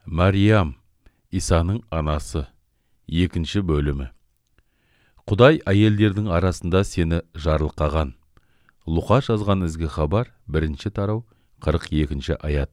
Мариям, Исаның анасы, 2 бөлімі. Құдай әйелдердің арасында сені жарылқаған. Луқа жазған ізгі хабар, 1 тарау, 42 аят.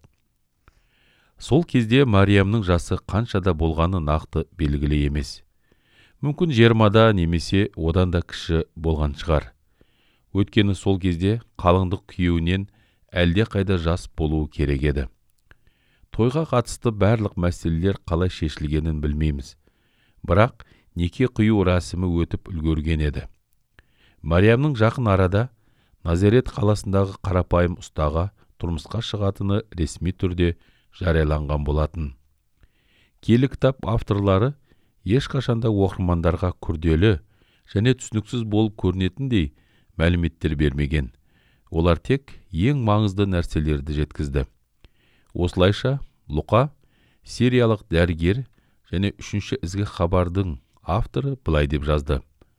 Сол кезде Мариямның жасы қаншада болғаны нақты белгілі емес. Мүмкін 20-да немесе одан да кіші болған шығар. Өткені сол кезде қалыңдық күйеуінен әлде қайда жас болуы керек еді. Тойға қатысты барлық мәселелер қалай шешілгенін білмейміз. Бірақ неке қию рәсімі өтіп үлгерген еді. Мариямның жақын арада Назарет қаласындағы қарапайым ұстаға тұрмысқа шығатыны ресми түрде жарияланған болатын. Киелі кітап авторлары ешқашанда оқырмандарға күрделі және түсініксіз болып көрінетіндей мәліметтер бермеген. Олар тек ең маңызды нәрселерді жеткізді. Осылайша, Луқа, сириялық дәрігер және 3 ізгі хабардың авторы былай деп жазды.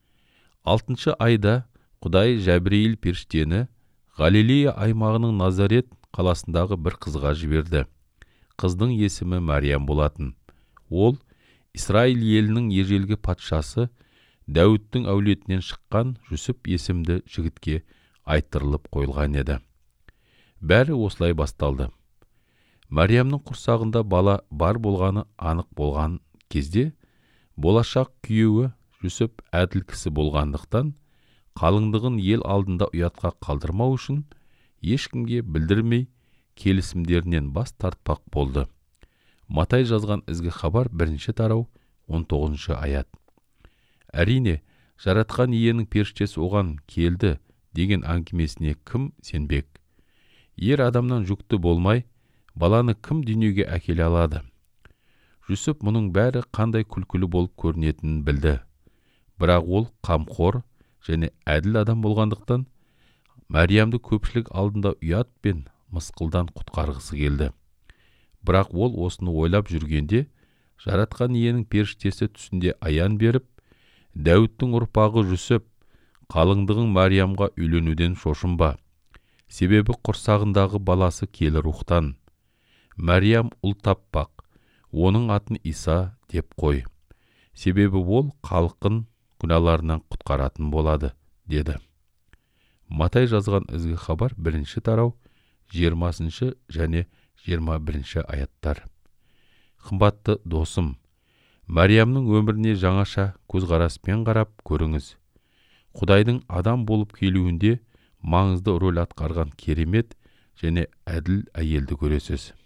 6 айда Құдай Жәбірейіл періштені Галилея аймағының Назарет қаласындағы бір қызға жіберді. Қыздың есімі Мариям болатын. Ол Исраиль елінің ежелгі патшасы Дәуіттің әулетінен шыққан Жүсіп есімді жігітке айттырылып қойылған еді. Бәрі осылай басталды. Мариямның құрсағында бала бар болғаны анық болған кезде, болашақ күйеуі Жүсіп әділ кісі болғандықтан, қалыңдығын ел алдында ұятқа қалдырмау үшін ешкімге білдірмей келісімдерінен бас тартпақ болды. Матай жазған ізгі хабар 1 тарау 19 аят. Әрине, жаратқан иенің періштесі оған келді деген әңгімесіне кім сенбек? Ер адамнан жүкті болмай, баланы кім дүниеге әкеле алады? Жүсіп мұның бәрі қандай күлкілі болып көрінетінін білді. Бірақ ол қамқор және әділ адам болғандықтан, Мариямды көпшілік алдында ұят пен мысқылдан құтқарғысы келді. Бірақ ол осыны ойлап жүргенде, жаратқан иенің періштесі түсінде аян беріп, Дәуіттің ұрпағы Жүсіп, қалыңдығың Мариямға үйленуден шошынба. Себебі құрсағындағы баласы келі рухтан. Мариям ұл таппақ, оның атын Иса деп қой. Себебі ол халқын күнәларынан құтқаратын болады, деді. Матай жазған ізгі хабар 1 тарау 20 және 21 аяттар. Қымбатты досым, Мариямның өміріне жаңаша көзқараспен қарап көріңіз. Құдайдың адам болып келуінде маңызды рөл атқарған керемет және әділ әйелді көресіз.